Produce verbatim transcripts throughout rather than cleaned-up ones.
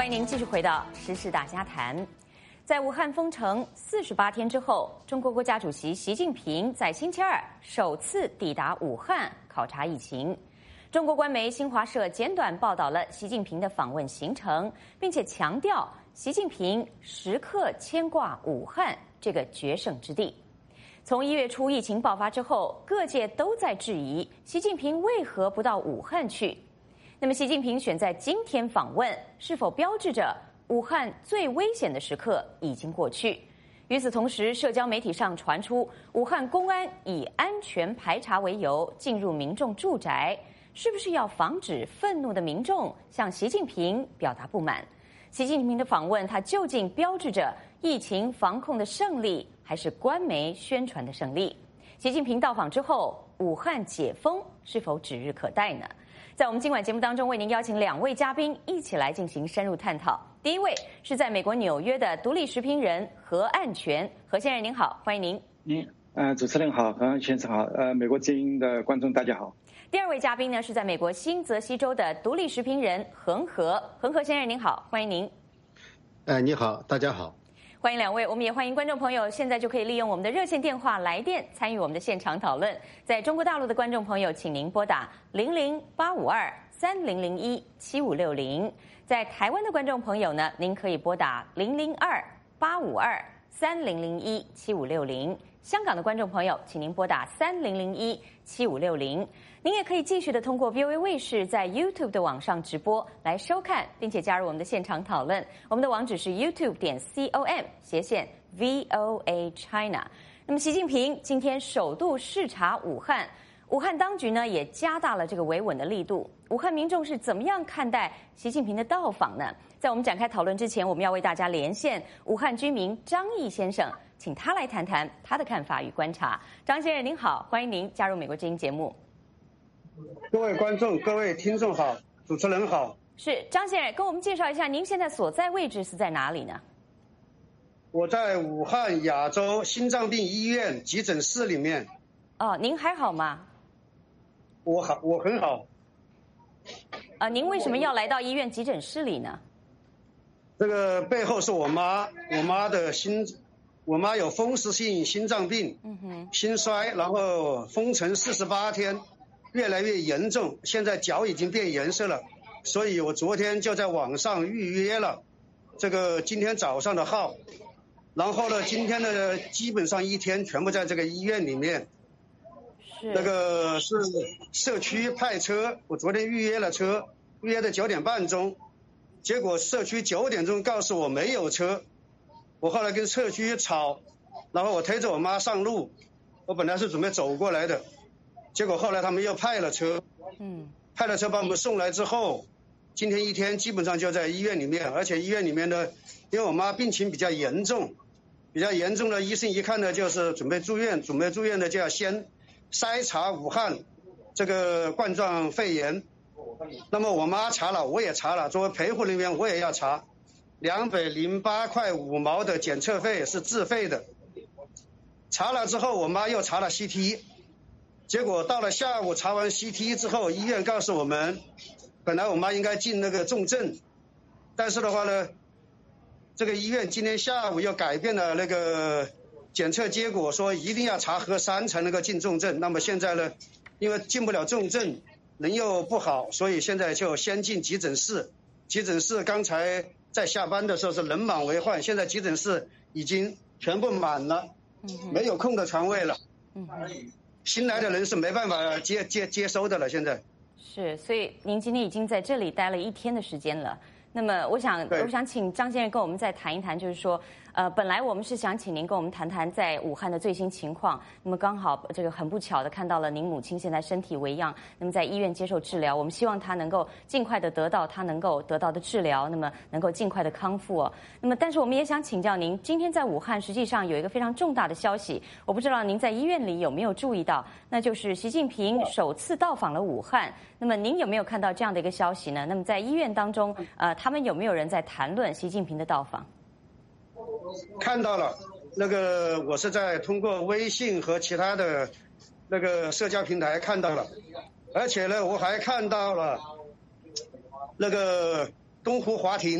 欢迎您继续回到时事大家谈。在武汉封城四十八天之后，中国国家主席习近平在星期二首次抵达武汉考察疫情。中国官媒新华社简短报道了习近平的访问行程，并且强调习近平时刻牵挂武汉这个决胜之地。从一月初疫情爆发之后，各界都在质疑习近平为何不到武汉去。那么，习近平选在今天访问，是否标志着武汉最危险的时刻已经过去？与此同时，社交媒体上传出武汉公安以安全排查为由进入民众住宅，是不是要防止愤怒的民众向习近平表达不满？习近平的访问，它究竟标志着疫情防控的胜利，还是官媒宣传的胜利？习近平到访之后，武汉解封是否指日可待呢？在我们今晚节目当中，为您邀请两位嘉宾一起来进行深入探讨。第一位是在美国纽约的独立时评人何岸全，何先生您好，欢迎您。 您呃，主持人好，何先生好，呃，美国之音的观众大家好。 第二位嘉宾呢是在美国新泽西州的独立时评人恒河，恒河先生您好，欢迎您。 呃，你好，大家好。 欢迎两位，我们也欢迎观众朋友现在就可以利用我们的热线电话来电参与我们的现场讨论。在中国大陆的观众朋友，请您拨打零零八五二三零零一七五六零；在台湾的观众朋友呢，您可以拨打零零二八五二三零零一七五六零；香港的观众朋友，请您拨打三零零一七五六零。您也可以继续的通过 V O A 卫视在 YouTube 的网上直播来收看，并且加入我们的现场讨论。我们的网址是 YouTube 点 com 斜线 V O A China。那么，习近平今天首度视察武汉，武汉当局呢也加大了这个维稳的力度。武汉民众是怎么样看待习近平的到访呢？在我们展开讨论之前，我们要为大家连线武汉居民张毅先生，请他来谈谈他的看法与观察。张先生您好，欢迎您加入美国之音节目。 各位观众、各位听众好，主持人好。 是张先生，跟我们介绍一下您现在所在位置是在哪里呢？ 我在武汉亚洲心脏病医院急诊室里面。 哦，您还好吗？ 我好，我很好。 啊，您为什么要来到医院急诊室里呢？ 这个背后是我妈，我妈的心，我妈有风湿性心脏病，嗯哼，心衰，然后封城四十八天。越来越严重，现在脚已经变颜色了，所以我昨天就在网上预约了这个今天早上的号，然后呢，今天的基本上一天全部在这个医院里面。是那个是社区派车，我昨天预约了车，预约的九点半钟，结果社区九点钟告诉我没有车，我后来跟社区吵，然后我推着我妈上路，我本来是准备走过来的。结果后来他们又派了车，嗯，派了车把我们送来之后，今天一天基本上就在医院里面，而且医院里面呢，因为我妈病情比较严重，比较严重的医生一看呢，就是准备住院，准备住院的就要先筛查武汉这个冠状肺炎。那么我妈查了，我也查了，作为陪护人员我也要查，两百零八块五毛的检测费是自费的。查了之后，我妈又查了 C T。结果到了下午查完 C T 之后，医院告诉我们，本来我妈应该进那个重症，但是的话呢，这个医院今天下午又改变了那个检测结果，说一定要查核酸才能够进重症。那么现在呢，因为进不了重症，人又不好，所以现在就先进急诊室。急诊室刚才在下班的时候是人满为患，现在急诊室已经全部满了，没有空的床位了。嗯。新来的人是没办法接接接收的了，现在是，所以您今天已经在这里待了一天的时间了。那么，我想，我想请张先生跟我们再谈一谈，就是说，呃，本来我们是想请您跟我们谈谈在武汉的最新情况。那么刚好这个很不巧的看到了您母亲现在身体为恙，那么在医院接受治疗。我们希望她能够尽快的得到她能够得到的治疗，那么能够尽快的康复哦。那么，但是我们也想请教您，今天在武汉实际上有一个非常重大的消息，我不知道您在医院里有没有注意到，那就是习近平首次到访了武汉。那么您有没有看到这样的一个消息呢？那么在医院当中，呃，他们有没有人在谈论习近平的到访？ 看到了，那个我是在通过微信和其他的那个社交平台看到了，而且呢，我还看到了那个东湖华庭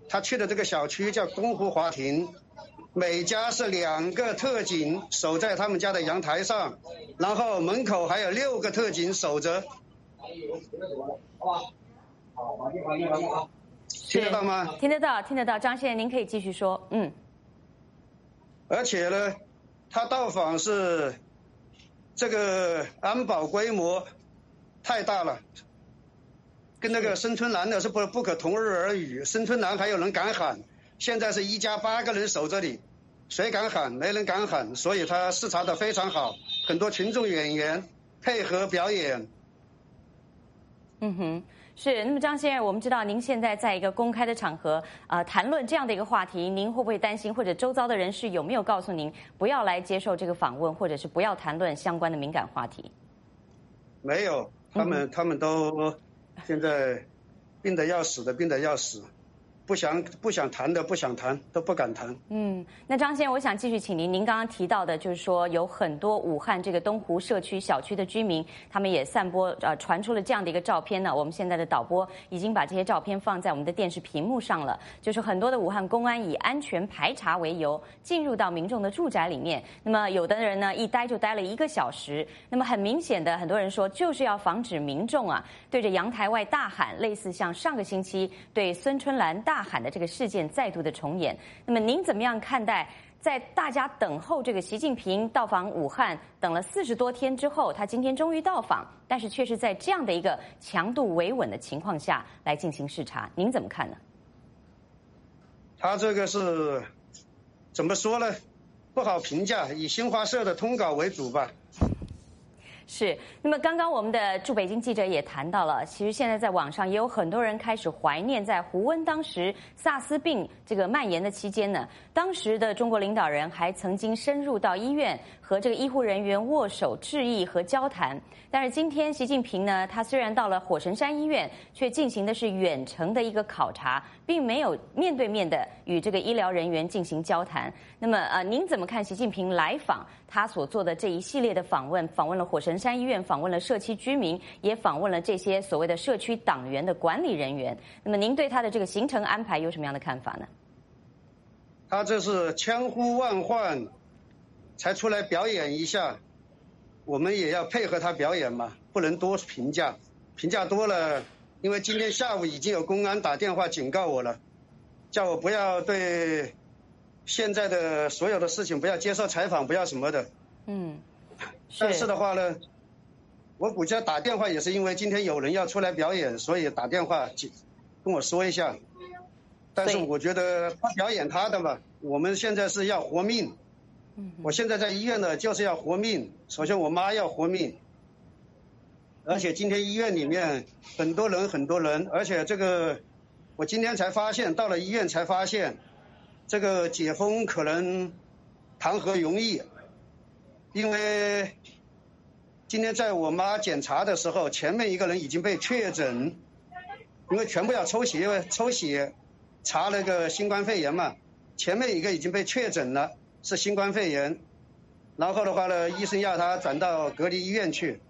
他去的这个小区叫东湖华庭，每家是两个特警守在他们家的阳台上，然后门口还有六个特警守着。听得到吗？ 听得到，听得到。张先生，您可以继续说。嗯。 而且呢，他到访是这个安保规模太大了，跟那个生春兰的是不不可同日而语。生春兰还有人敢喊，现在是一家八个人守这里，谁敢喊？没人敢喊，所以他视察的非常好，很多群众演员配合表演。 嗯哼。是，那么张先生，我们知道您现在在一个公开的场合，呃，谈论这样的一个话题，您会不会担心，或者周遭的人士有没有告诉您不要来接受这个访问，或者是不要谈论相关的敏感话题？ 没有，他们、嗯、他们都现在病得要死的，病得要死。不想不想谈的不想谈，都不敢谈。 嗯，那张先生，我想继续请您，您刚刚提到的，就是说有很多武汉这个东湖社区小区的居民，他们也散播呃传出了这样的一个照片呢。我们现在的导播已经把这些照片放在我们的电视屏幕上了，就是很多的武汉公安以安全排查为由进入到民众的住宅里面。那么有的人呢，一待就待了一个小时。那么很明显的，很多人说就是要防止民众啊对着阳台外大喊，类似像上个星期对孙春兰大喊的这个事件再度的重演。那么您怎么样看待在大家等候这个习近平到访武汉等了四十多天之后，他今天终于到访，但是却是在这样的一个强度维稳的情况下来进行视察，您怎么看呢？ 他这个是怎么说呢？不好评价，以新华社的通稿为主吧。 是，那么刚刚我们的驻北京记者也谈到了，其实现在在网上也有很多人开始怀念在胡温当时萨斯病这个蔓延的期间呢，当时的中国领导人还曾经深入到医院和这个医护人员握手致意和交谈。但是今天习近平呢，他虽然到了火神山医院，却进行的是远程的一个考察，并没有面对面的与这个医疗人员进行交谈。那么呃，您怎么看习近平来访他所做的这一系列的访问？访问了火神山医院，访问了社区居民，也访问了这些所谓的社区党员的管理人员。那么您对他的这个行程安排有什么样的看法呢？ 他这是千呼万唤才出来表演一下，我们也要配合他表演嘛，不能多评价，评价多了，因为今天下午已经有公安打电话警告我了，叫我不要对现在的所有的事情不要接受采访，不要什么的。嗯，但是的话呢，我估计打电话也是因为今天有人要出来表演，所以打电话跟我说一下。但是我觉得他表演他的嘛，我们现在是要活命。我现在在医院呢，就是要活命。首先我妈要活命，而且今天医院里面很多人很多人，而且这个我今天才发现，到了医院才发现，这个解封可能谈何容易。因为今天在我妈检查的时候，前面一个人已经被确诊，因为全部要抽血抽血查那个新冠肺炎嘛，前面一个已经被确诊了是新冠肺炎，然后的话呢，医生要他转到隔离医院去。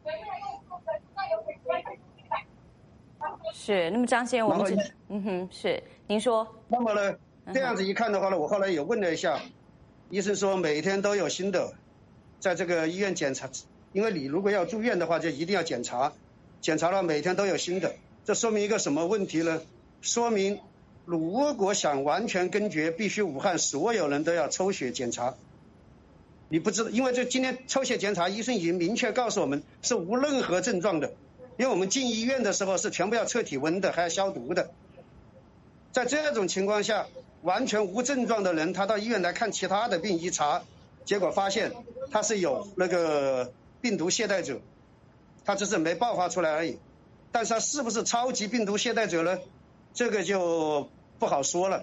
是，那么张先生，我们是嗯哼，是您说。 那么呢，这样子一看的话呢，我后来也问了一下，医生说每天都有新的，在这个医院检查，因为你如果要住院的话，就一定要检查，检查了每天都有新的，这说明一个什么问题呢？说明如果想完全根绝，必须武汉所有人都要抽血检查。你不知道，因为这今天抽血检查，医生已经明确告诉我们是无任何症状的，因为我们进医院的时候是全部要测体温的，还要消毒的。在这种情况下，完全无症状的人，他到医院来看其他的病，一查，结果发现他是有那个病毒携带者，他只是没爆发出来而已。但是他是不是超级病毒携带者呢？这个就不好说了。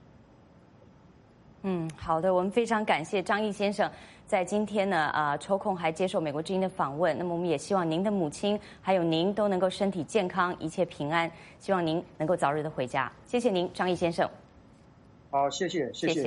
嗯，好的，我们非常感谢张毅先生在今天呢啊、呃、抽空还接受美国之音的访问。那么我们也希望您的母亲还有您都能够身体健康，一切平安，希望您能够早日的回家。谢谢您，张毅先生。 好，谢谢，谢谢。谢谢。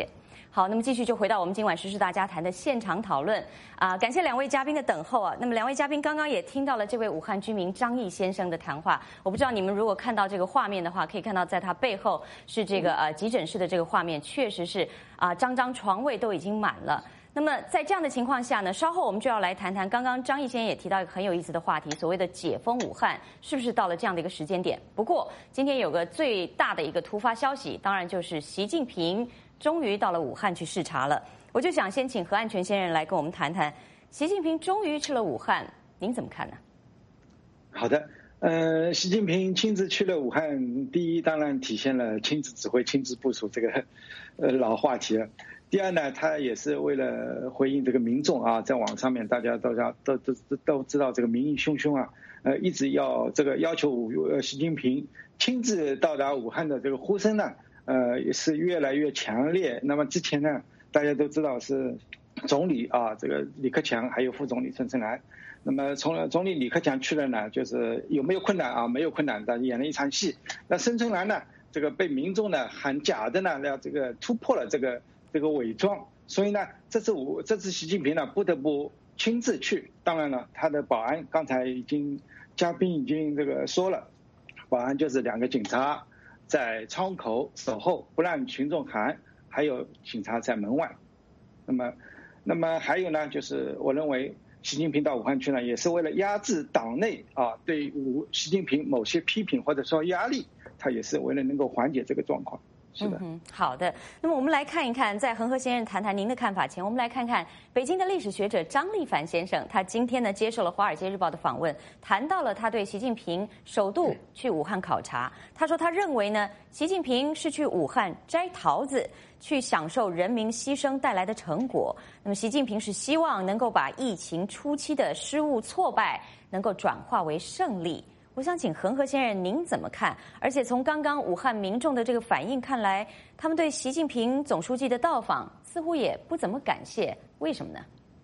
好，那么继续就回到我们今晚时事大家谈的现场讨论啊、呃，感谢两位嘉宾的等候啊。那么两位嘉宾刚刚也听到了这位武汉居民张毅先生的谈话，我不知道你们如果看到这个画面的话，可以看到在他背后是这个呃急诊室的这个画面，确实是啊、呃，张张床位都已经满了。那么在这样的情况下呢，稍后我们就要来谈谈刚刚张毅先生也提到一个很有意思的话题，所谓的解封武汉是不是到了这样的一个时间点？不过今天有个最大的一个突发消息，当然就是习近平终于到了武汉去视察了。我就想先请何安全先生来跟我们谈谈，习近平终于去了武汉，您怎么看呢？ 好的，呃，习近平亲自去了武汉，第一当然体现了亲自指挥、亲自部署这个呃老话题了。第二呢，他也是为了回应这个民众啊，在网上面大家都要都都都知道这个民意汹汹啊，呃，一直要这个要求呃习近平亲自到达武汉的这个呼声呢，呃，也是越来越强烈。那么之前呢，大家都知道是总理啊，这个李克强还有副总理孙春兰。那么从总理李克强去了呢，就是有没有困难啊？没有困难，但演了一场戏。那孙春兰呢，这个被民众呢喊假的呢，要这个突破了这个。这个伪装，所以呢，这次我这次习近平呢不得不亲自去。当然了，他的保安刚才已经嘉宾已经这个说了，保安就是两个警察在窗口守候，不让群众喊，还有警察在门外。那么，那么还有呢，就是我认为习近平到武汉去呢，也是为了压制党内啊对武习近平某些批评或者说压力，他也是为了能够缓解这个状况。是的， 嗯，好的。那么我们来看一看，在恒河先生谈谈您的看法前，我们来看看北京的历史学者张立凡先生，他今天呢接受了《华尔街日报》的访问，谈到了他对习近平首度去武汉考察。他说，他认为呢，习近平是去武汉摘桃子，去享受人民牺牲带来的成果。那么，习近平是希望能够把疫情初期的失误挫败，能够转化为胜利。我想请恒河先生您怎么看？而且从刚刚武汉民众的这个反应看来，他们对习近平总书记的到访似乎也不怎么感谢，为什么呢？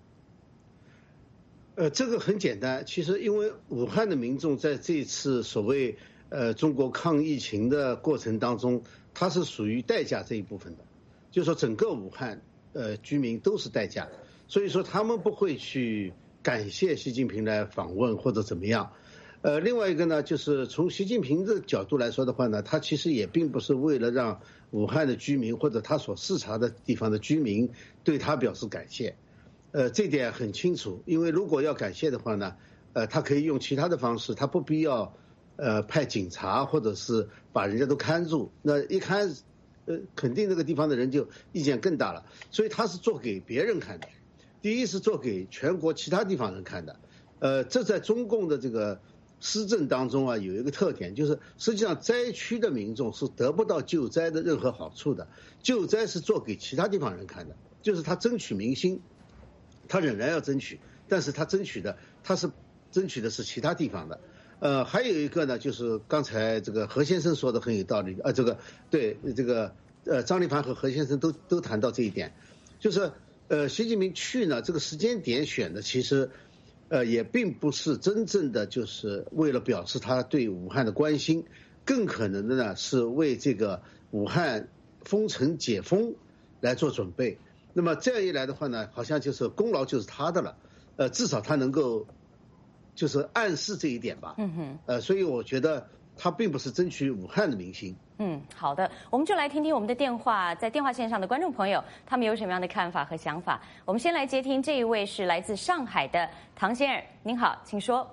呃，这个很简单，其实因为武汉的民众在这次所谓呃中国抗疫情的过程当中，它是属于代价这一部分的，就是说整个武汉呃居民都是代价，所以说他们不会去感谢习近平来访问或者怎么样。呃，另外一个呢，就是从习近平的角度来说的话呢，他其实也并不是为了让武汉的居民或者他所视察的地方的居民对他表示感谢。呃，这点很清楚，因为如果要感谢的话呢，呃，他可以用其他的方式，他不必要呃派警察或者是把人家都看住，那一看，呃，肯定那个地方的人就意见更大了。所以他是做给别人看的，第一是做给全国其他地方人看的。呃，这在中共的这个施政当中啊，有一个特点，就是实际上灾区的民众是得不到救灾的任何好处的，救灾是做给其他地方人看的，就是他争取民心，他仍然要争取，但是他争取的他是争取的是其他地方的。呃，还有一个呢，就是刚才这个何先生说的很有道理，呃，这个对这个呃张立凡和何先生都都谈到这一点，就是呃习近平去呢，这个时间点选的其实。呃，也并不是真正的就是为了表示他对武汉的关心，更可能的呢是为这个武汉封城解封来做准备。那么这样一来的话呢，好像就是功劳就是他的了。呃，至少他能够就是暗示这一点吧。嗯哼。呃，所以我觉得他并不是争取武汉的民心。 嗯，好的，我们就来听听我们的电话，在电话线上的观众朋友，他们有什么样的看法和想法。我们先来接听这一位是来自上海的唐先生，您好，请说。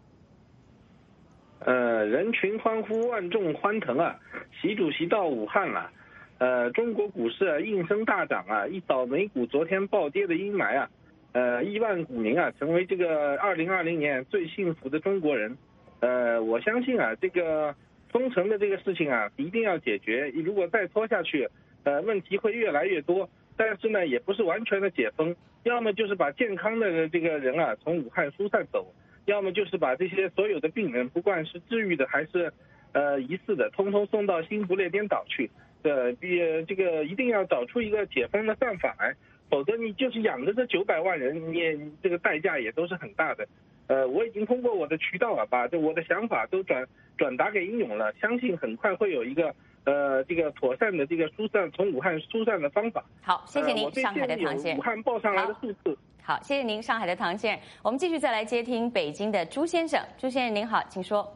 呃，人群欢呼，万众欢腾啊！习主席到武汉了，呃，中国股市啊应声大涨啊，一扫美股昨天暴跌的阴霾啊，呃，亿万股民啊成为这个二零二零年最幸福的中国人。呃，我相信啊，这个。封城的这个事情啊，一定要解决。如果再拖下去，呃，问题会越来越多。但是呢，也不是完全的解封，要么就是把健康的这个人啊从武汉疏散走，要么就是把这些所有的病人，不管是治愈的还是呃疑似的，通通送到新不列颠岛去。呃，比这个一定要找出一个解封的办法来，否则你就是养着这九百万人，你也这个代价也都是很大的。 呃，我已经通过我的渠道啊，把这我的想法都转转达给殷勇了，相信很快会有一个呃这个妥善的这个疏散从武汉疏散的方法。 好，谢谢您， 呃、 上海的唐先生。 武汉报上来的数字。 好，谢谢您，上海的唐先生。我们继续再来接听北京的朱先生。朱先生您好，请说。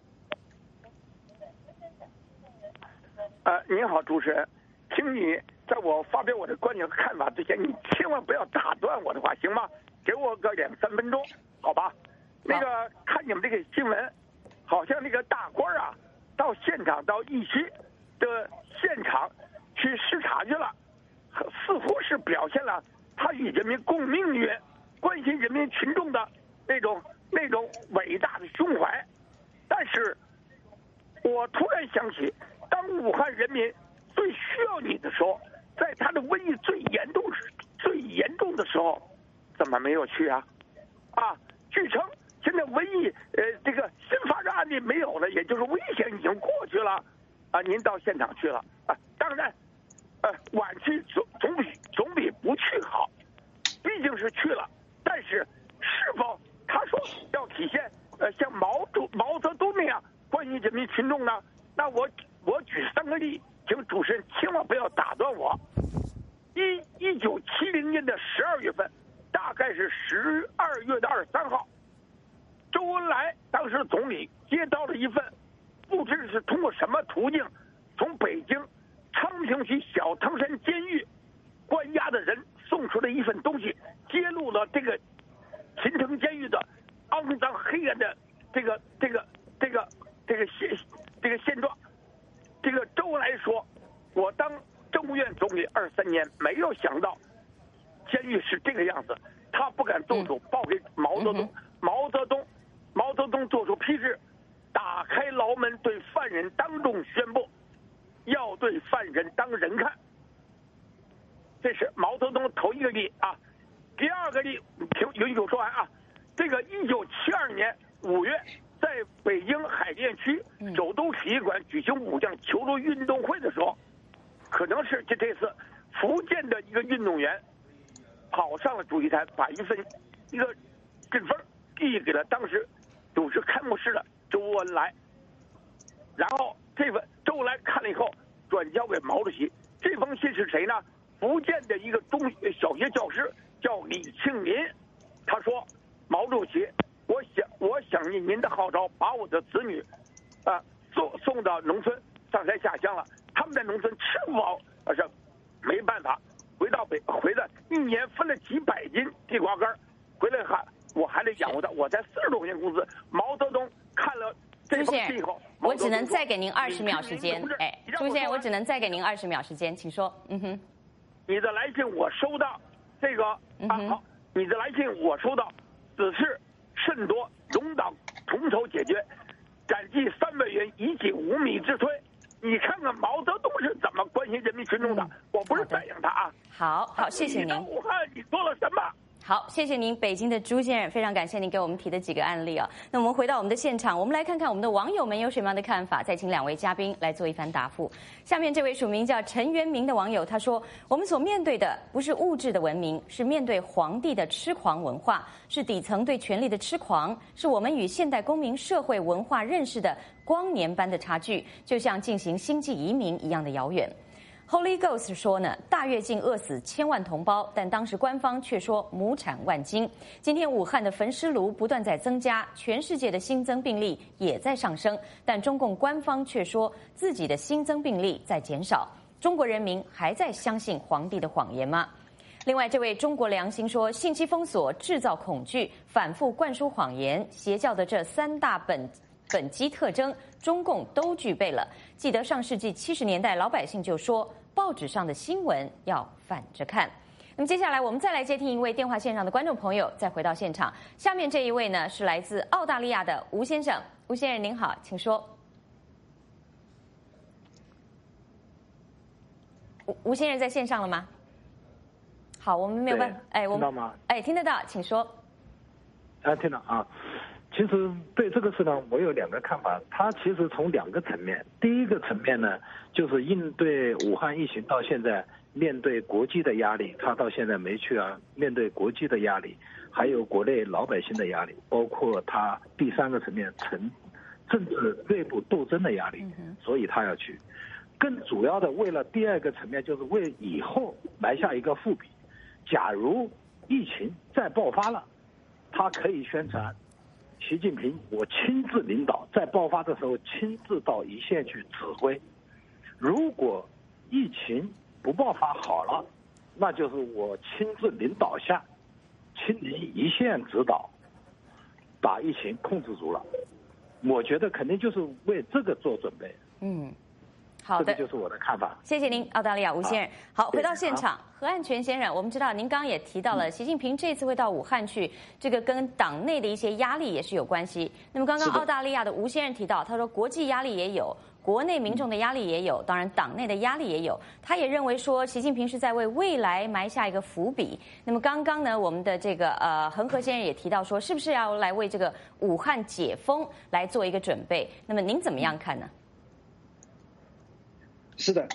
呃，您好，主持人，请你在我发表我的观点和看法之前，你千万不要打断我的话，行吗？给我个两三分钟，好吧？那个看你们这个新闻，好像那个大官啊，到现场到疫区的现场去视察去了，似乎是表现了他与人民共命运、关心人民群众的那种那种伟大的胸怀。但是，我突然想起，当武汉人民最需要你的时候，在他的瘟疫最严重、最严重的时候，怎么没有去啊？啊，据称现在瘟疫呃这个新发展案例没有了，也就是危险已经过去了啊。您到现场去了啊？当然，呃，晚去总总比总比不去好，毕竟是去了。但是，是否他说要体现呃像毛主毛泽东那样关于人民群众呢？那我我举三个例，请主持人千万不要打断我。一一九七零年的十二月份，大概是十二月的二十三号，周恩来当时总理接到了一份，不知是通过什么途径，从北京昌平区小汤山监狱关押的人送出的一份东西，揭露了这个秦城监狱的肮脏黑暗的这个这个这个这个现这个现状。这个周恩来说，我当政务院总理二十三年，没有想到监狱是这个样子。他不敢动手报给毛泽东，毛泽东毛泽东做出批示，打开牢门，对犯人当众宣布，要对犯人当人看。这是毛泽东头一个例啊。第二个例，请允许我说完啊。这个一九七二年五月，在北京海淀区首都体育馆举行武将球类运动会的时候，可能是这这次福建的一个运动员跑上了主席台，把一份一个信封递给了当时主持开幕式的周恩来，然后这份周恩来看了以后转交给毛主席。这封信是谁呢？福建的一个中小学教师叫李庆林，他说：“毛主席，我想我响应您的号召，把我的子女啊、呃、送送到农村上山下乡了。他们在农村吃不饱，而是没办法。回到北回来一年分了几百斤地瓜干，回来还我还得养活他，我才四十多块钱工资。”毛泽东看了这封信以后， 我只能再给您二十秒时间。哎，朱先生，我只能再给您二十秒时间，请说。嗯哼， 你的来信我收到，这个啊好，你的来信我收到，此事甚多，容党同筹解决，感激三位元以己无米之推。你看看毛泽东是怎么关心人民群众的，嗯、我不是赞扬他啊。 好好，谢谢您。 你到武汉你做了什么？ 好，谢谢您，北京的朱先生，非常感谢您给我们提的几个案例啊。那我们回到我们的现场，我们来看看我们的网友们有什么样的看法，再请两位嘉宾来做一番答复。下面这位署名叫陈元明的网友他说：“我们所面对的不是物质的文明，是面对皇帝的痴狂文化，是底层对权力的痴狂，是我们与现代公民社会文化认识的光年般的差距，就像进行星际移民一样的遥远。” Holy Ghost 说呢，大跃进饿死千万同胞，但当时官方却说亩产万斤。今天武汉的焚尸炉不断在增加，全世界的新增病例也在上升，但中共官方却说自己的新增病例在减少。中国人民还在相信皇帝的谎言吗？另外，这位中国良心说，信息封锁制造恐惧，反复灌输谎言，邪教的这三大本本基特征，中共都具备了。记得上世纪七十年代，老百姓就说报纸上的新闻要反着看。那么接下来我们再来接听一位电话线上的观众朋友，再回到现场。下面这一位呢是来自澳大利亚的吴先生，吴先生您好，请说。吴吴先生在线上了吗？好，我们没有办法，哎，我们听到吗？ 哎，听得到，请说。 啊，听到啊。其其实对这个事呢，我有两个看法。它其实从两个层面，第一个层面呢，就是应对武汉疫情到现在，面对国际的压力，它到现在没去啊，面对国际的压力，还有国内老百姓的压力，包括它第三个层面，层政治内部斗争的压力，所以他要去。更主要的，为了第二个层面，就是为以后埋下一个伏笔。假如疫情再爆发了，他可以宣传习近平我亲自领导，在爆发的时候亲自到一线去指挥。如果疫情不爆发好了，那就是我亲自领导下，亲临一线指导，把疫情控制住了。我觉得肯定就是为这个做准备。 嗯，好的， 这个就是我的看法。 谢谢您，澳大利亚吴先生。好，回到现场，何安全先生，我们知道您刚刚也提到了，习近平这次会到武汉去，这个跟党内的一些压力也是有关系。那么刚刚澳大利亚的吴先生提到，他说国际压力也有，国内民众的压力也有，当然党内的压力也有。他也认为说，习近平是在为未来埋下一个伏笔。那么刚刚呢，我们的这个呃恒河先生也提到说，是不是要来为这个武汉解封来做一个准备？那么您怎么样看呢？ 是的，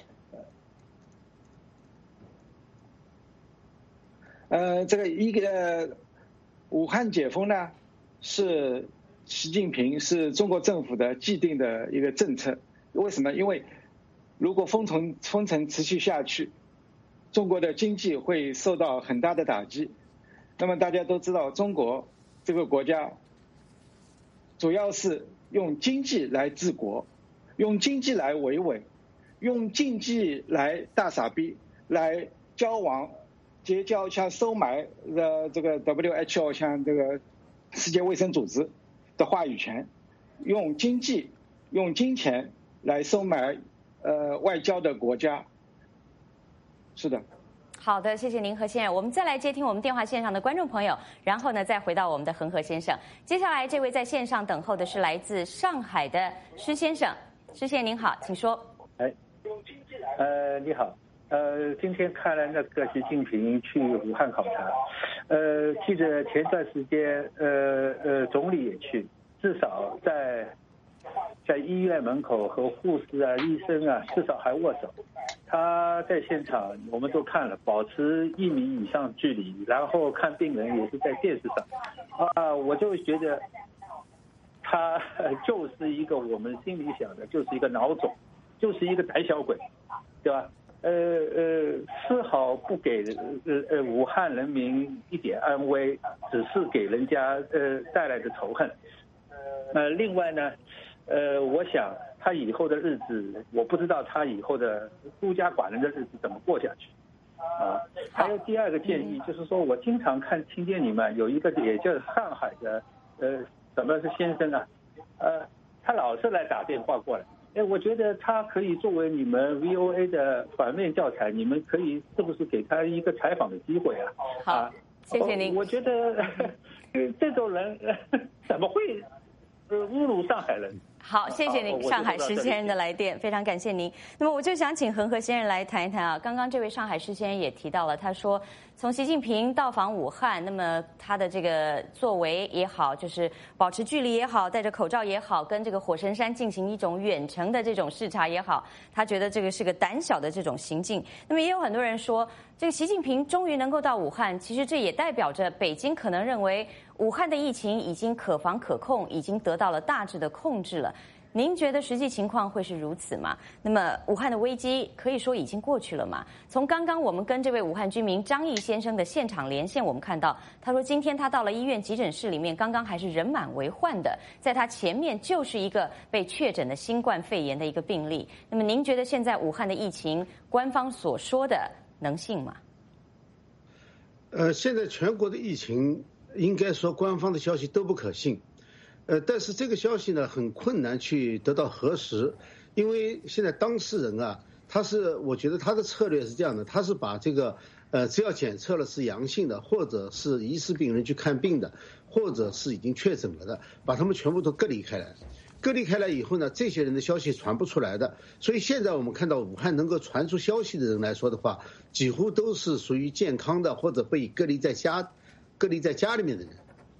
呃，这个一个武汉解封呢，是习近平是中国政府的既定的一个政策。为什么？因为如果封城封城持续下去，中国的经济会受到很大的打击。那么大家都知道，中国这个国家主要是用经济来治国，用经济来维稳。用经济来大傻逼，来交往、结交，像收买的这个 W H O， 像这个世界卫生组织的话语权，用经济、用金钱来收买呃外交的国家。是的。 好的，谢谢您何先生。我们再来接听我们电话线上的观众朋友，然后呢再回到我们的恒河先生。接下来这位在线上等候的是来自上海的施先生，施先生您好，请说。 哎。呃，你好，呃，今天看了那个习近平去武汉考察，呃，记得前段时间，呃呃，总理也去，至少在在医院门口和护士啊、医生啊，至少还握手。他在现场我们都看了，保持一米以上距离，然后看病人也是在电视上，啊，我就觉得他就是一个我们心里想的，就是一个孬种。就是一个胆小鬼，对吧？呃呃，丝毫不给呃呃武汉人民一点安慰，只是给人家呃带来的仇恨。呃，另外呢，呃，我想他以后的日子，我不知道他以后的孤家寡人的日子怎么过下去。啊，还有第二个建议，就是说我经常看听见你们有一个也叫上海的呃什么是先生啊，呃，他老是来打电话过来。哎，我觉得他可以作为你们 V O A 的反面教材，你们可以是不是给他一个采访的机会啊？ 好，啊、谢谢您。 我觉得这种人怎么会呃侮辱上海人？ 好，谢谢您，上海施先生的来电，非常感谢您。那么我就想请恒河先生来谈一谈啊，刚刚这位上海施先生也提到了，他说从习近平到访武汉，那么他的这个作为也好，就是保持距离也好，戴着口罩也好，跟这个火神山进行一种远程的这种视察也好，他觉得这个是个胆小的这种行径。那么也有很多人说，这个习近平终于能够到武汉，其实这也代表着北京可能认为武汉的疫情已经可防可控，已经得到了大致的控制了。您觉得实际情况会是如此吗？那么武汉的危机可以说已经过去了吗？从刚刚我们跟这位武汉居民张毅先生的现场连线，我们看到他说今天他到了医院急诊室里面，刚刚还是人满为患的，在他前面就是一个被确诊的新冠肺炎的一个病例。那么您觉得现在武汉的疫情，官方所说的能信吗？ 呃，现在全国的疫情应该说官方的消息都不可信。呃，但是这个消息呢，很困难去得到核实，因为现在当事人啊，他是我觉得他的策略是这样的，他是把这个呃，只要检测了是阳性的，或者是疑似病人去看病的，或者是已经确诊了的，把他们全部都隔离开来。隔离开来以后呢，这些人的消息传不出来的，所以现在我们看到武汉能够传出消息的人来说的话，几乎都是属于健康的或者被隔离在家、隔离在家里面的人。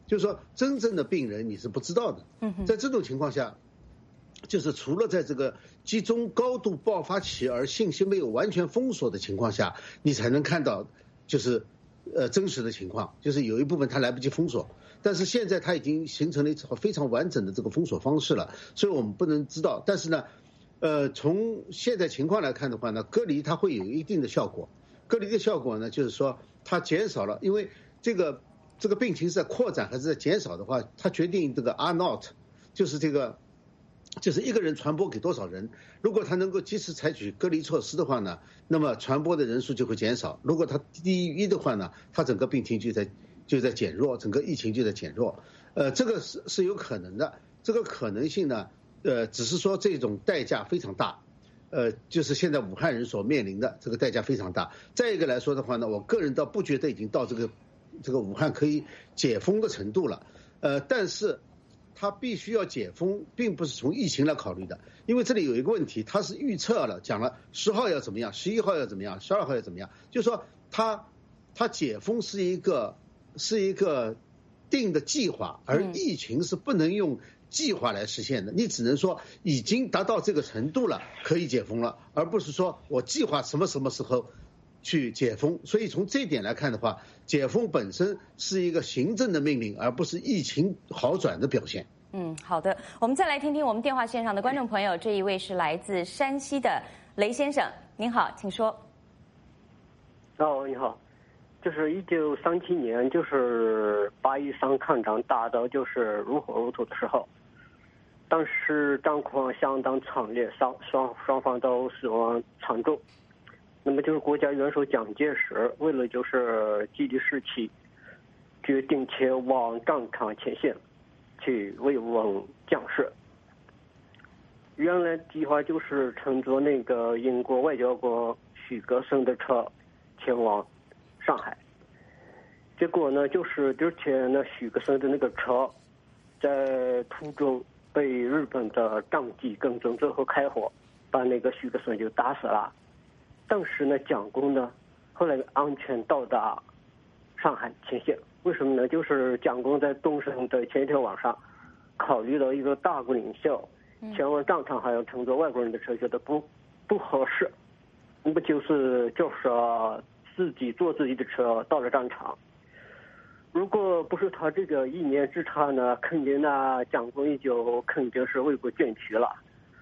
就是说真正的病人你是不知道的。在这种情况下，就是除了在这个集中高度爆发期而信息没有完全封锁的情况下，你才能看到就是呃真实的情况，就是有一部分它来不及封锁，但是现在它已经形成了一套非常完整的这个封锁方式了，所以我们不能知道。但是呢，呃，从现在情况来看的话呢，隔离它会有一定的效果。隔离的效果呢，就是说它减少了，因为这个这个病情是在扩展还是在减少的话，它决定这个 R naught， 就是这个。就是一个人传播给多少人，如果他能够及时采取隔离措施的话呢，那么传播的人数就会减少。如果他低于一的话呢，他整个病情就在就在减弱，整个疫情就在减弱。呃，这个是是有可能的，这个可能性呢，呃，只是说这种代价非常大，呃，就是现在武汉人所面临的这个代价非常大。再一个来说的话呢，我个人倒不觉得已经到这个这个武汉可以解封的程度了，呃，但是。它必须要解封，并不是从疫情来考虑的，因为这里有一个问题，它是预测了，讲了十号要怎么样，十一号要怎么样，十二号要怎么样，就是说它它解封是一个是一个定的计划，而疫情是不能用计划来实现的，你只能说已经达到这个程度了，可以解封了，而不是说我计划什么什么时候去解封。所以从这一点来看的话，解封本身是一个行政的命令，而不是疫情好转的表现。 嗯，好的，我们再来听听我们电话线上的观众朋友，这一位是来自山西的雷先生，您好，请说。 哦，你好，就是一九三七年，就是八一三抗战打到就是如火如荼的时候，当时战况相当惨烈，双双双方都死亡惨重。那么就是国家元首蒋介石为了就是激励士气，决定前往战场前线去慰问将士。原来计划就是乘坐那个英国外交官许格森的车前往上海，结果呢，就是之前呢许格森的那个车在途中被日本的战机跟踪，最后开火把那个许格森就打死了。当时呢，蒋公呢后来安全到达上海前线。为什么呢？就是蒋公在东升的前一天晚上，考虑到一个大国领袖前往战场还要乘坐外国人的车，觉得不不合适，那么就是就是自己坐自己的车到了战场。如果不是他这个一念之差呢，肯定呢蒋公也就肯定是为国捐躯了。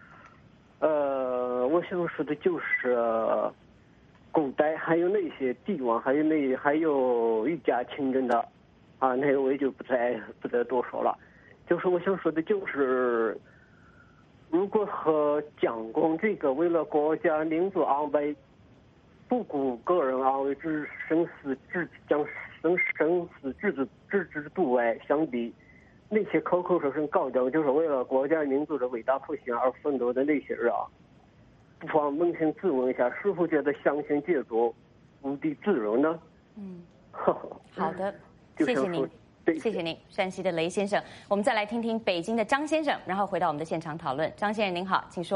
呃，我想说的就是，古代还有那些帝王，还有那还有御驾亲征的，啊，那个我也就不再不再多说了。就是我想说的就是，如果和蒋公这个为了国家民族安危，不顾个人安危置生死置将生生死置之置之度外相比，那些口口声声高调就是为了国家民族的伟大复兴而奋斗的那些人啊，不妨扪心自问一下，是否觉得相形借足，无地自容呢？ 嗯，好的，谢谢您，谢谢您，山西的雷先生。我们再来听听北京的张先生，然后回到我们的现场讨论。张先生您好，请说。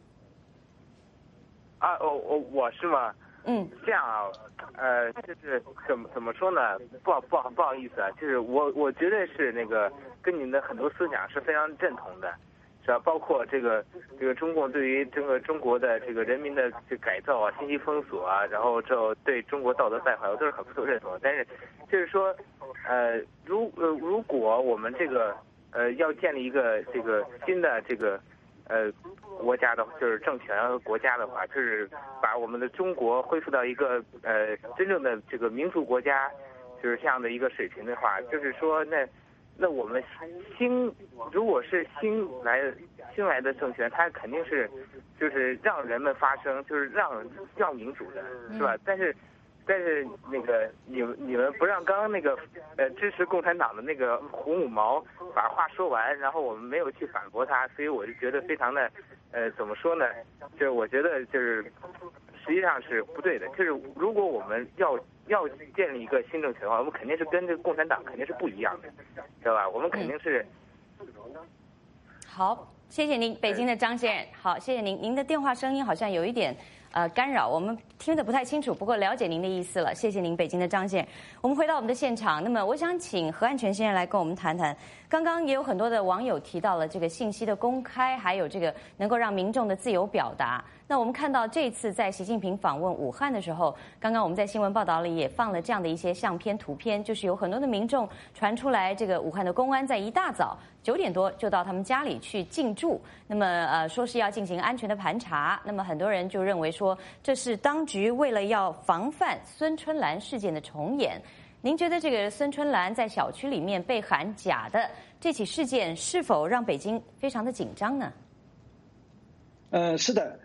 啊，我我我是吗？ 嗯， 这样啊，呃，就是怎么怎么说呢？不好不好不好意思啊，就是我我绝对是那个跟您的很多思想是非常认同的，是吧？包括这个这个中共对于整个中国的这个人民的这改造啊、信息封锁啊，然后之后对中国道德败坏，我都是很不认同的。但是就是说，呃，如呃如果我们这个呃要建立一个这个新的这个呃。国家的就是政权和国家的话，就是把我们的中国恢复到一个呃真正的这个民族国家，就是这样的一个水平的话，就是说那那我们新如果是新来新来的政权，它肯定是就是让人们发声，就是让让民主的，是吧？但是但是那个你们你们不让刚刚那个呃支持共产党的那个胡五毛把话说完，然后我们没有去反驳他，所以我就觉得非常的。呃，怎么说呢？就是我觉得就是实际上是不对的。就是如果我们要要建立一个新政权的话，我们肯定是跟这个共产党肯定是不一样的，知道吧？我们肯定是。 嗯、好，谢谢您，北京的张先生。好，谢谢您。您的电话声音好像有一点呃干扰，我们听得不太清楚，不过了解您的意思了，谢谢您，北京的张先生。我们回到我们的现场，那么我想请何汉全先生来跟我们谈谈。刚刚也有很多的网友提到了这个信息的公开，还有这个能够让民众的自由表达。那我们看到这次在习近平访问武汉的时候，刚刚我们在新闻报道里也放了这样的一些相片、图片，就是有很多的民众传出来，这个武汉的公安在一大早九点多就到他们家里去进驻，那么呃说是要进行安全的盘查。那么很多人就认为说，这是当局为了要防范孙春兰事件的重演。您觉得这个孙春兰在小区里面被喊假的这起事件，是否让北京非常的紧张呢？ 呃，是的。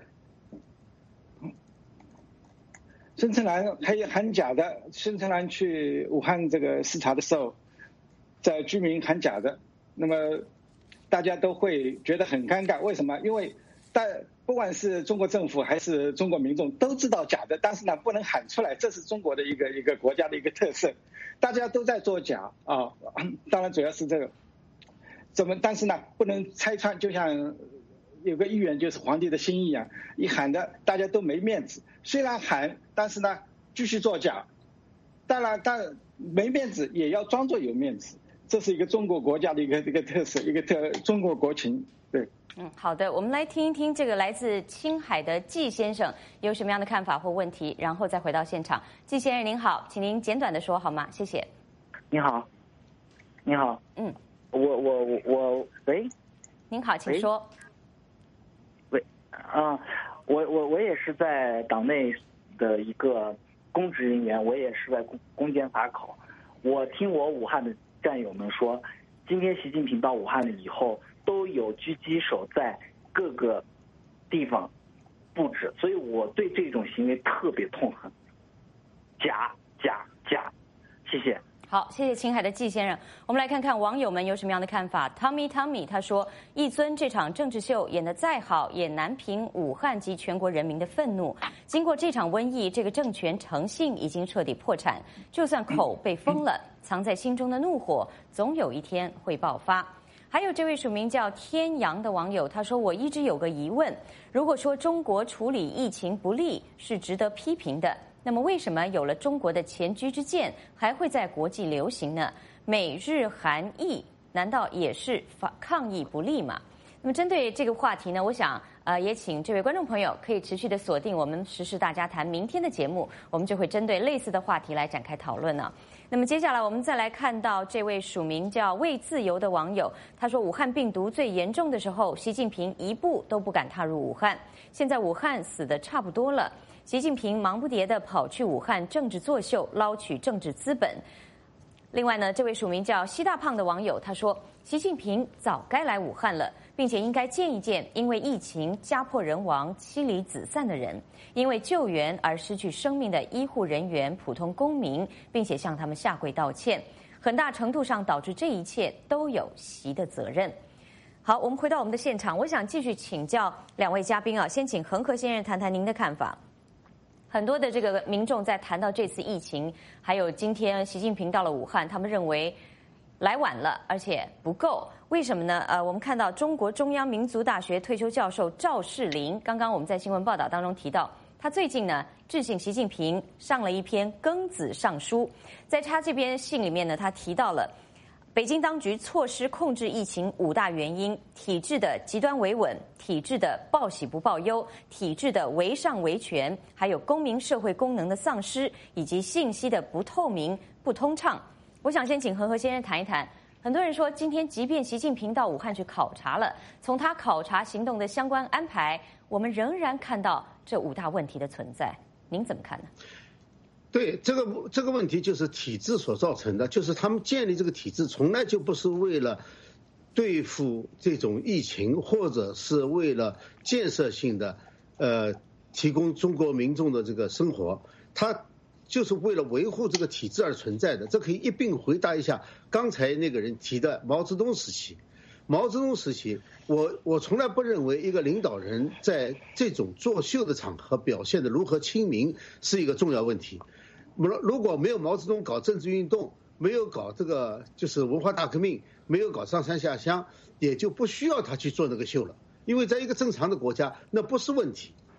孙春兰还有喊假的，孙春兰去武汉这个视察的时候，在居民喊假的，那么大家都会觉得很尴尬。为什么？因为大不管是中国政府还是中国民众都知道假的，但是呢不能喊出来，这是中国的一个一个国家的一个特色，大家都在做假啊。当然主要是这个，怎么？但是呢不能拆穿，就像有个议员就是皇帝的心一样，一喊的大家都没面子。虽然喊，但是呢继续作假。当然，但没面子也要装作有面子，这是一个中国国家的一个一个特色，一个特中国国情。对。 嗯，好的，我们来听一听这个来自青海的季先生有什么样的看法或问题，然后再回到现场。季先生您好，请您简短的说好吗？谢谢。 你好，你好， 嗯， 我我我喂， 您好，请说。 喂，啊，我我我也是在党内的一个公职人员，我也是在攻攻坚法考。我听我武汉的战友们说，今天习近平到武汉了以后，都有狙击手在各个地方布置，所以我对这种行为特别痛恨。假假假，谢谢。 好，谢谢青海的季先生。我们来看看网友们有什么样的看法。Tommy Tommy 他说，一尊这场政治秀演得再好，也难平武汉及全国人民的愤怒。经过这场瘟疫，这个政权诚信已经彻底破产，就算口被封了，藏在心中的怒火总有一天会爆发。还有这位署名叫天阳的网友，他说：“我一直有个疑问，如果说中国处理疫情不力是值得批评的，那么为什么有了中国的前车之鉴，还会在国际流行呢？美日韩意难道也是反抗疫不力吗？”那么针对这个话题呢，我想呃也请这位观众朋友可以持续的锁定我们时事大家谈明天的节目，我们就会针对类似的话题来展开讨论呢。那么接下来我们再来看到这位署名叫为自由的网友，他说武汉病毒最严重的时候，习近平一步都不敢踏入武汉，现在武汉死得差不多了，习近平忙不迭地跑去武汉政治作秀，捞取政治资本。另外呢，这位署名叫西大胖的网友他说，习近平早该来武汉了，并且应该见一见因为疫情家破人亡、妻离子散的人，因为救援而失去生命的医护人员、普通公民，并且向他们下跪道歉。很大程度上导致这一切都有习的责任。好，我们回到我们的现场，我想继续请教两位嘉宾啊，先请恒河先生谈谈您的看法。很多的这个民众在谈到这次疫情，还有今天习近平到了武汉，他们认为来晚了，而且不够。为什么呢？呃，我们看到中国中央民族大学退休教授赵世林，刚刚我们在新闻报道当中提到，他最近呢致信习近平，上了一篇庚子上书。在他这篇信里面呢，他提到了北京当局措施控制疫情五大原因：体制的极端维稳、体制的报喜不报忧、体制的唯上唯权，还有公民社会功能的丧失，以及信息的不透明、不通畅。我想先请恒河先生谈一谈。很多人说，今天即便习近平到武汉去考察了，从他考察行动的相关安排，我们仍然看到这五大问题的存在。您怎么看呢？ 对，这个这个问题就是体制所造成的，就是他们建立这个体制从来就不是为了对付这种疫情，或者是为了建设性的呃提供中国民众的这个生活，他就是为了维护这个体制而存在的。这可以一并回答一下刚才那个人提的毛泽东时期。毛泽东时期，我我从来不认为一个领导人在这种作秀的场合表现的如何亲民是一个重要问题。如果没有毛泽东搞政治运动，没有搞这个就是文化大革命，没有搞上山下乡，也就不需要他去做那个秀了。因为在一个正常的国家，那不是问题。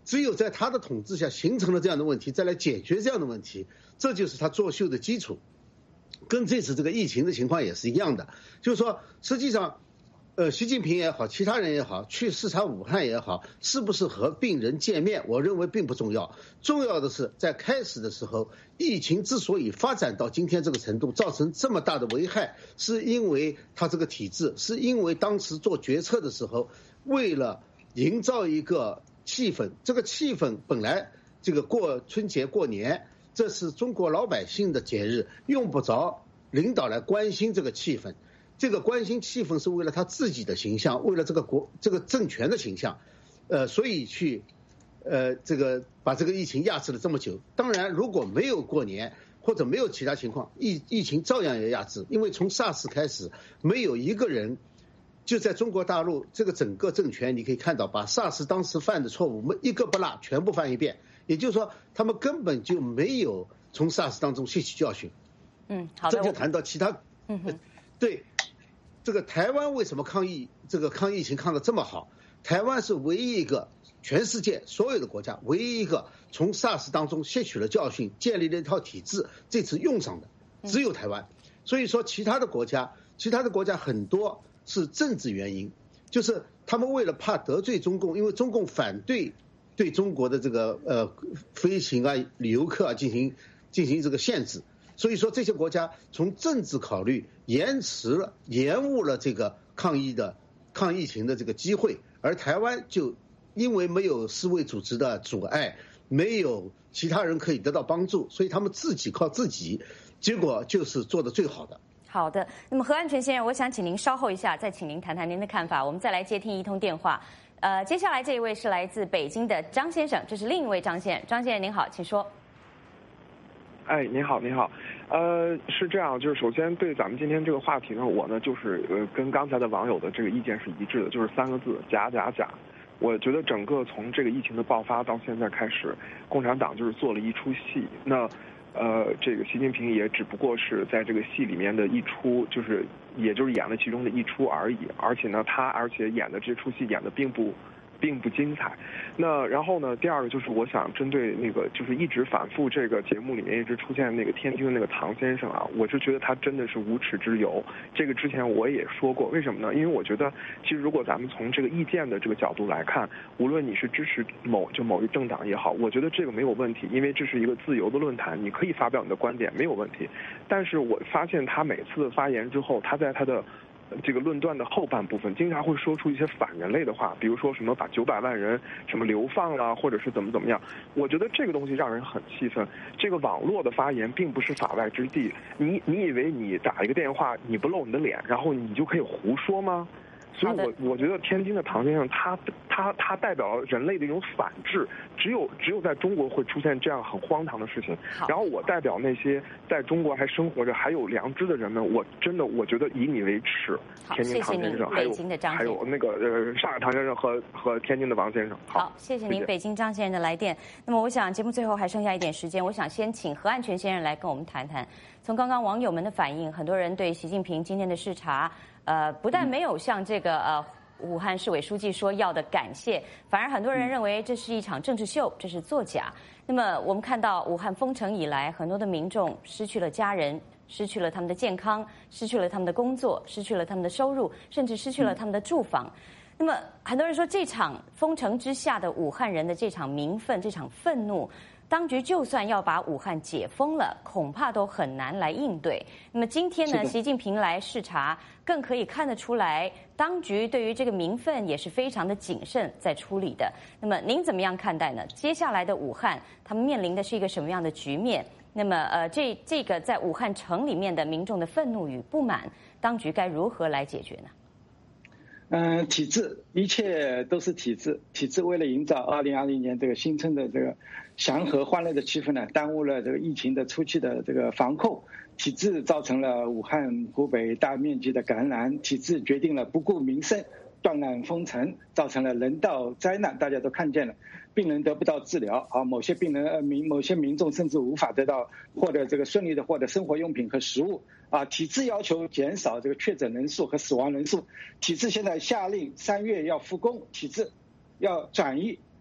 只有在他的统治下形成了这样的问题，再来解决这样的问题，这就是他作秀的基础。跟这次这个疫情的情况也是一样的，就是说实际上呃，习近平也好，其他人也好，去视察武汉也好，是不是和病人见面，我认为并不重要。重要的是在开始的时候，疫情之所以发展到今天这个程度，造成这么大的危害，是因为他这个体制，是因为当时做决策的时候，为了营造一个气氛，这个气氛本来这个过春节过年，这是中国老百姓的节日，用不着领导来关心这个气氛。这个关心气氛是为了他自己的形象，为了这个国这个政权的形象，呃，所以去呃这个把这个疫情压制了这么久。当然，如果没有过年或者没有其他情况，疫疫情照样要压制，因为从 SARS 开始，没有一个人就在中国大陆这个整个政权，你可以看到把 SARS 当时犯的错误，一个不落全部犯一遍。也就是说，他们根本就没有从 SARS 当中吸取教训。 嗯，好的。 这就谈到其他， 嗯哼， 对。这个台湾为什么抗疫这个抗疫情抗得这么好？台湾是唯一一个全世界所有的国家唯一一个从 SARS 当中吸取了教训，建立了一套体制，这次用上的只有台湾。所以说其他的国家，其他的国家很多是政治原因，就是他们为了怕得罪中共，因为中共反对对中国的这个呃飞行啊、旅游客啊进行进行这个限制。所以说这些国家从政治考虑延迟了延误了这个抗疫的抗疫情的这个机会，而台湾就因为没有世卫组织的阻碍，没有其他人可以得到帮助，所以他们自己靠自己，结果就是做得最好的。 好的，那么何安全先生，我想请您稍后一下再请您谈谈您的看法，我们再来接听一通电话。呃，接下来这一位是来自北京的张先生，这是另一位张先生。张先生您好，请说。 哎，你好，你好，呃，是这样，就是首先对咱们今天这个话题呢，我呢就是呃跟刚才的网友的这个意见是一致的，就是三个字：假假假。我觉得整个从这个疫情的爆发到现在开始，共产党就是做了一出戏。那呃，这个习近平也只不过是在这个戏里面的一出，就是也就是演了其中的一出而已。而且呢，他而且演的这出戏演的并不。并不精彩。那然后呢，第二个就是我想针对那个就是一直反复这个节目里面一直出现那个天津的那个唐先生啊，我是觉得他真的是无耻之尤。这个之前我也说过，为什么呢？因为我觉得其实如果咱们从这个意见的这个角度来看，无论你是支持某就某一政党也好，我觉得这个没有问题，因为这是一个自由的论坛，你可以发表你的观点没有问题。但是我发现他每次发言之后，他在他的这个论断的后半部分经常会说出一些反人类的话，比如说什么把九百万人什么流放了，或者是怎么怎么样。我觉得这个东西让人很气愤。这个网络的发言并不是法外之地，你你以为你打一个电话你不露你的脸，然后你就可以胡说吗？所以我我觉得天津的唐先生他他他代表了人类的一种反制，只有只有在中国会出现这样很荒唐的事情。然后我代表那些在中国还生活着还有良知的人们，我真的我觉得以你为耻。天津唐先生，还有还有那个呃上海唐先生和和天津的王先生。好， 好，谢谢您北京张先生的来电。那么我想节目最后还剩下一点时间，我想先请何安全先生来跟我们谈谈。从刚刚网友们的反应，很多人对习近平今天的视察，呃，不但没有像这个呃武汉市委书记说要的感谢，反而很多人认为这是一场政治秀，这是作假。那么我们看到武汉封城以来，很多的民众失去了家人，失去了他们的健康，失去了他们的工作，失去了他们的收入，甚至失去了他们的住房。那么很多人说，这场封城之下的武汉人的这场民愤，这场愤怒，当局就算要把武汉解封了，恐怕都很难来应对。那么今天呢，习近平来视察，更可以看得出来，当局对于这个民愤也是非常的谨慎在处理的。那么您怎么样看待呢？接下来的武汉，他们面临的是一个什么样的局面？那么呃，这这个在武汉城里面的民众的愤怒与不满，当局该如何来解决呢？ 嗯、呃，体制，一切都是体制。体制为了营造二零二零年这个新春的这个祥和欢乐的气氛呢，耽误了这个疫情的初期的这个防控。体制造成了武汉、湖北大面积的感染，体制决定了不顾民生，断缆封城，造成了人道灾难。大家都看见了，病人得不到治疗啊，某些病人呃民某些民众甚至无法得到获得这个顺利的获得生活用品和食物啊。体制要求减少这个确诊人数和死亡人数，体制现在下令三月要复工，体制要转移这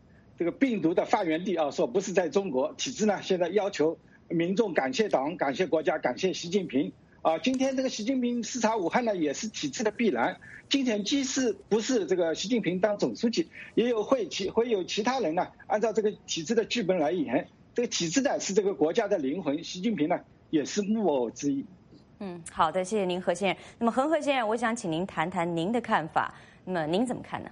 这个病毒的发源地啊，说不是在中国，体制呢现在要求民众感谢党、感谢国家、感谢习近平啊。今天这个习近平视察武汉呢，也是体制的必然。今天即使不是这个习近平当总书记，也有会其会有其他人呢，按照这个体制的剧本来演。这个体制呢是这个国家的灵魂，习近平呢也是木偶之一。 嗯，好的，谢谢您，何先生。那么恒河先生，我想请您谈谈您的看法。那么您怎么看呢？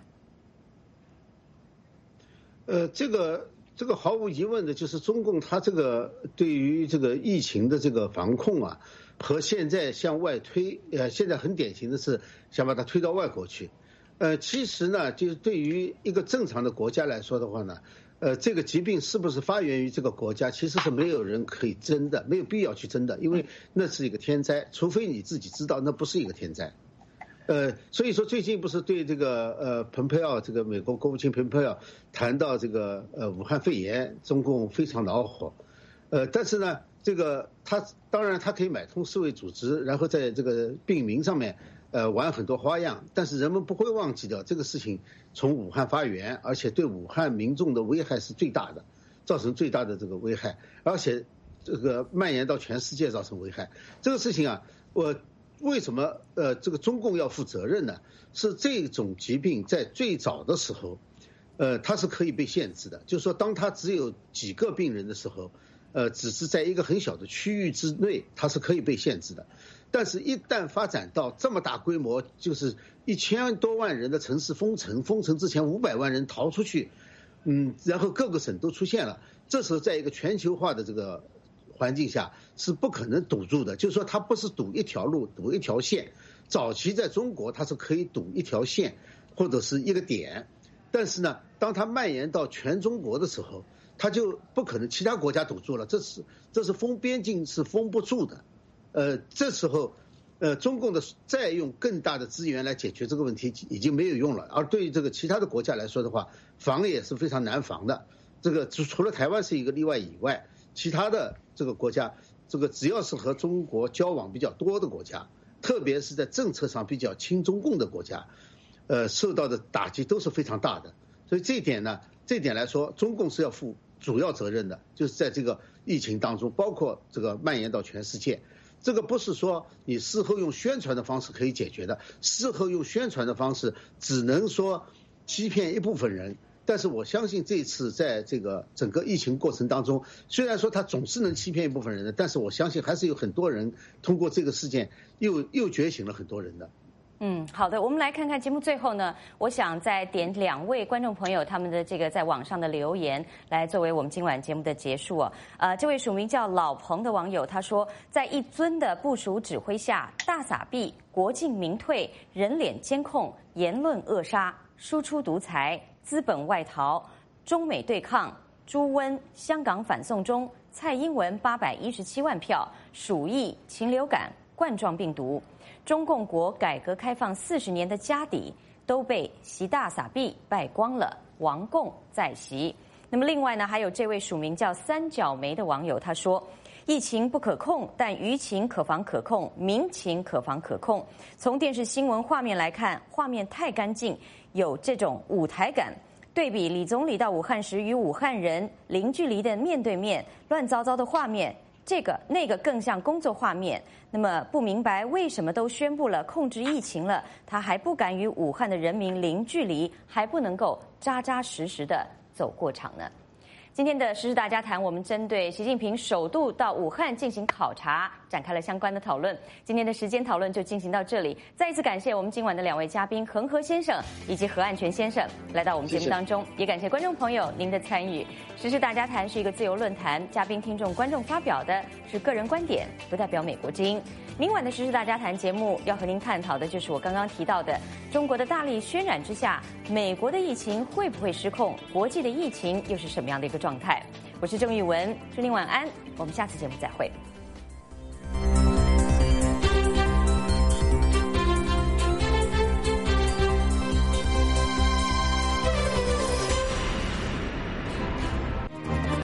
呃，这个这个毫无疑问的就是中共它这个对于这个疫情的这个防控啊，和现在向外推，呃，现在很典型的是想把它推到外国去。呃，其实呢，就是对于一个正常的国家来说的话呢，呃，这个疾病是不是发源于这个国家，其实是没有人可以争的，没有必要去争的，因为那是一个天灾，除非你自己知道那不是一个天灾。呃，所以说最近不是对这个呃蓬佩奥这个美国国务卿蓬佩奥谈到这个呃武汉肺炎，中共非常恼火，呃，但是呢，这个他当然他可以买通世卫组织，然后在这个病名上面呃玩很多花样，但是人们不会忘记掉这个事情从武汉发源，而且对武汉民众的危害是最大的，造成最大的这个危害，而且这个蔓延到全世界造成危害。这个事情啊，我。为什么呃这个中共要负责任呢？是这种疾病在最早的时候，呃它是可以被限制的，就是说当它只有几个病人的时候，呃只是在一个很小的区域之内，它是可以被限制的。但是，一旦发展到这么大规模，就是一千多万人的城市封城，封城之前五百万人逃出去，嗯，然后各个省都出现了，这时候在一个全球化的这个环境下是不可能堵住的，就是说它不是堵一条路堵一条线，早期在中国它是可以堵一条线或者是一个点，但是呢当它蔓延到全中国的时候，它就不可能其他国家堵住了，这是这是封边境是封不住的，呃这时候呃中共的再用更大的资源来解决这个问题已经没有用了，而对于这个其他的国家来说的话，防也是非常难防的，这个除了台湾是一个例外以外，其他的这个国家，这个只要是和中国交往比较多的国家，特别是在政策上比较亲中共的国家，呃，受到的打击都是非常大的。所以这一点呢，这一点来说，中共是要负主要责任的，就是在这个疫情当中，包括这个蔓延到全世界。这个不是说你事后用宣传的方式可以解决的，事后用宣传的方式只能说欺骗一部分人。但是我相信这次在这个整个疫情过程当中，虽然说他总是能欺骗一部分人的，但是我相信还是有很多人通过这个事件又又觉醒了很多人的。 嗯，好的，我们来看看节目最后呢，我想再点两位观众朋友他们的这个在网上的留言，来作为我们今晚节目的结束哦。呃，这位署名叫老彭的网友他说，在一尊的部署指挥下，大撒币、国进民退、人脸监控、言论扼杀、输出独裁、资本外逃、中美对抗、猪瘟、香港反送中、蔡英文八百一十七万票、鼠疫、禽流感、冠状病毒，中共国改革开放四十年的家底都被习大撒币败光了，亡共在袭。那么另外呢，还有这位署名叫三角梅的网友他说，疫情不可控，但舆情可防可控，民情可防可控。从电视新闻画面来看，画面太干净，有这种舞台感。对比李总理到武汉时与武汉人零距离的面对面，乱糟糟的画面，这个那个更像工作画面。那么不明白为什么都宣布了控制疫情了，他还不敢与武汉的人民零距离，还不能够扎扎实实的走过场呢？今天的时事大家谈，我们针对习近平首度到武汉进行考察，展开了相关的讨论。今天的时间讨论就进行到这里，再一次感谢我们今晚的两位嘉宾恒河先生以及何岸全先生来到我们节目当中，也感谢观众朋友您的参与。时事大家谈是一个自由论坛，嘉宾、听众、观众发表的是个人观点，不代表美国之音。明晚的时事大家谈节目要和您探讨的就是我刚刚提到的，中国的大力渲染之下，美国的疫情会不会失控？国际的疫情又是什么样的一个状态？我是郑玉文，祝您晚安，我们下次节目再会。